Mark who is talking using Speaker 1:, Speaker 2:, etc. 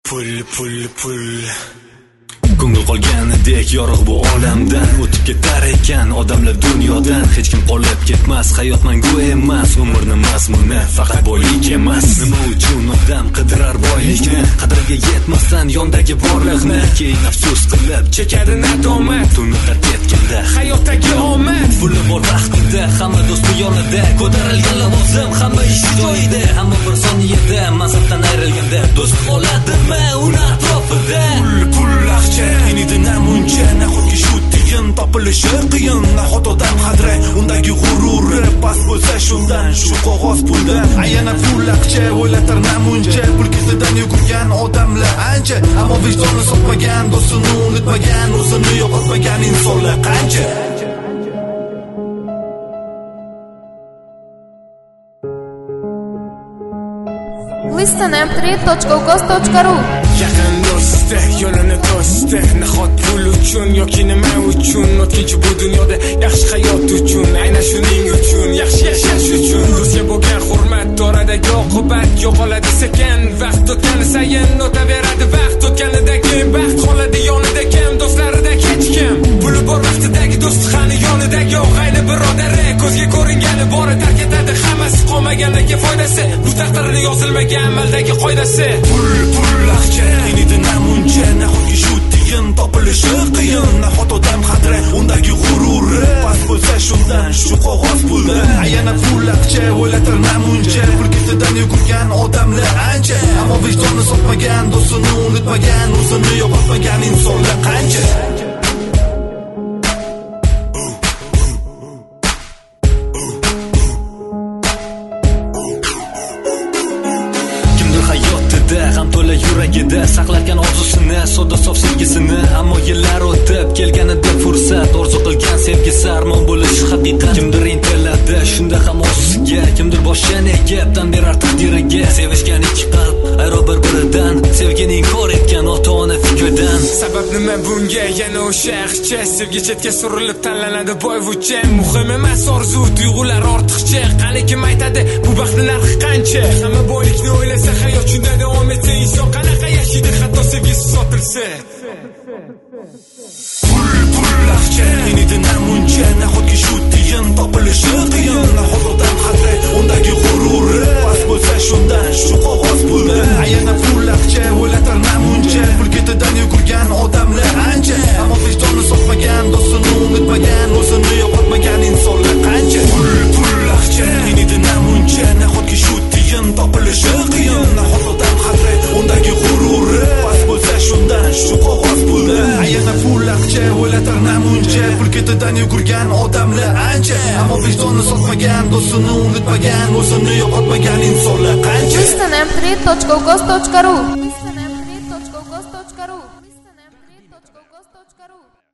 Speaker 1: Pul Ko'ngil qolganidek yorug' bu olamdan o'tib ketar ekan odamlar dunyodan. Hech kim qolib ketmas, hayot mangu emas, umrni mazmuni faqat boylik emas. Nima uchun odam qidirar boylikni, qadriga yetmasdan yondagi borliqni, keyin afsus qilib chekadi nadomat. Uni tark etganda hayotdagi omad, puli bor vaqtida hamma do'sti yonida, ko'tarilgan lavozim hamma ishi joyida, hamma bir soniyada mansabdan ayrilganda do'st bo'ladimi uni atrofida. Pul qiynidi namuncha, nahotki shu tiyin topilishi qiyin. Nahot odam qadri undagi g'ururi past bo'lsa shundan, shu qog'oz puldan ayana pul aqcha o'ylatar namuncha. Pul ketidan yugurgan odamlar ancha, ammo vijdonni sotmagan, do'stini unutmagan, o'zini yo'qotmagan insonlar qancha.
Speaker 2: listenm3.ukos.ru
Speaker 3: Yaqin do'sti, yo'lini to'sdi. Nahot pul uchun yoki nima uchun, o'tkinchi bu dunyoda yaxshi hayot uchun, aynan shuning uchun, yaxshi yashash uchun. Do'stga bo'lgan hurmat, oradagi oqibat yo'qoladi sekin. Vaqt o'tgani sayin o'taveradi vaqt, o'tganida keyin baxt qoladi yonida kim, do'stlarida hech kim. Puli bor vaqtidagi do'sti qani yonidagi og'ayni birodari, ko'zga ko'ringani bori tark etadi hammasi, qolmagandagi foydasi, bu taqdirni yozilmagan amaldagi qoidasi. Pul aqcha qiynidi namuncha, nahotki shu tiyin topilishi qiyin. Nahot odam qadri undagi g'ururi past bo'lsa shundan, shu qog'oz puldan ayana pul aqcha o'ylatar namuncha. Pul ketidan yugurgan odamlar ancha, ammo vijdonni sotmagan, do'stini unutmagan, o'zini yo'qotmagan insonlar qancha.
Speaker 1: Ham to'la yuragida saqlarkan orzusini, sodda sof sevgisini, ammo yillar o'tib kelganida fursat, orzu qilgan sevgisi armon bo'lishi haqiqat. Kimdir intiladi shunda ham orzusiga, kimdir boshini egib tan berar taqdiriga. Sevishgan ikki qalb ayro bir-biridan, sevgini inkor etgan ota-ona fikridan.
Speaker 3: Sabab nima bunga? Yana o'sha aqcha, sevgi chetga surilib tanlanadi boyvuchcha. Muhim emas orzu, tuyg'ular ortiqcha. Qani kim aytadi bu baxtning narxi qancha? Hamma boylikni o'ylasa, hayot shunda davom etsa, inson qanaqa yashaydi hatto sevgisi sotilsa. Pul aqcha qiynidi namuncha, nahotki shu tiyin topilishi qiyin. Nahot odam qadri undagi g'ururi past bo'lsa shundan, shu qog'oz puldan ayana pul aqcha o'ylatar namuncha. Pul ketidan yugurgan odamlar ancha, ammo vijdonni sotmagan, do'stini unutmagan, o'zini yo'qotmagan insonlar qancha. Pul aqcha qiynidi namuncha, nahotki shu tiyin topilishi qiyin. Nahot odam qadri undagi g'ururi past bo'lsa shundan, shu qog'oz puldan ayana pul aqcha o'ylatar namuncha. Pul ketidan yugurgan odamlar ancha, ammo vijdonni sotmagan, do'stini unutmagan, o'zini yo'qotmagan insonlar qancha.
Speaker 2: listenm3.ukos.ru